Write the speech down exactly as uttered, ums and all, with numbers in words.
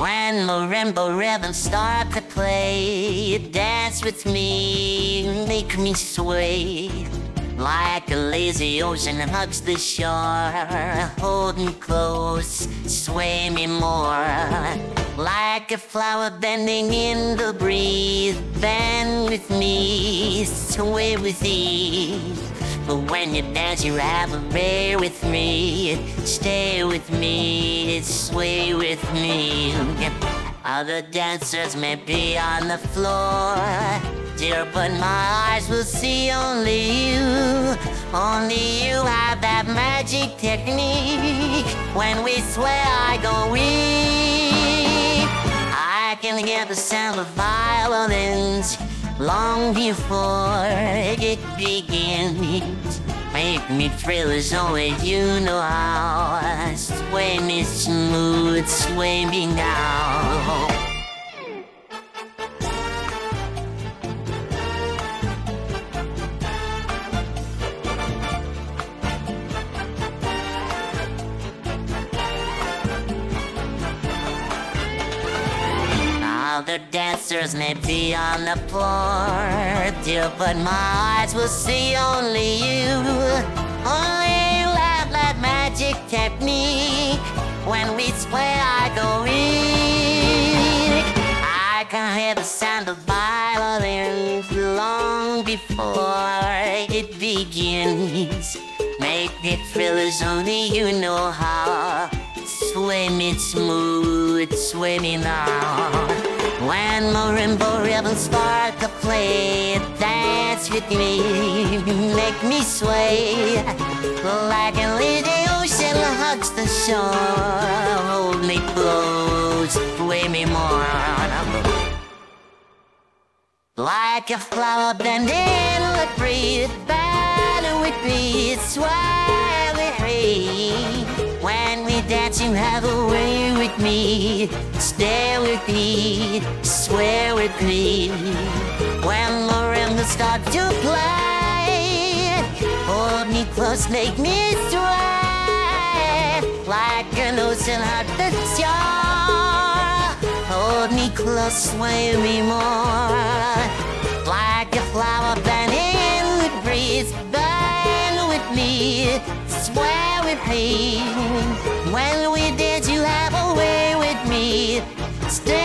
When marimba rhythms start to play, dance with me, make me sway. Like a lazy ocean hugs the shore, hold me close, sway me more. Like a flower bending in the breeze, bend with me, sway with ease. But when you dance, you have a bear with me, stay with me, sway with me. Other dancers may be on the floor, dear, but my eyes will see only you. Only you have that magic technique. When we sway, I go weak. I can hear the sound of violins long before it begins. Make me thrill as only you know how. Sway me smooth, sway me now. Other dancers may be on the floor, dear, but my eyes will see only you. Only you have that magic technique. When we sway, I go weak. I can hear the sound of violins long before it begins. Make it thrill as only you know how. Sway me smooth, sway me now. When marimba rhythms start to play, dance with me, make me sway. Like a lazy ocean hugs the shore, hold me close, sway me more. Like a flower bending in the breeze, bend with me, sway with me. When we dance, you have a way with me, stay with me, swear with me. When marimba starts to play, hold me close, make me sway. Like an ocean at the shore, hold me close, sway me more. Like a flower bending in the breeze, bend with me, swear with me. When we dance, you have a way with me, stay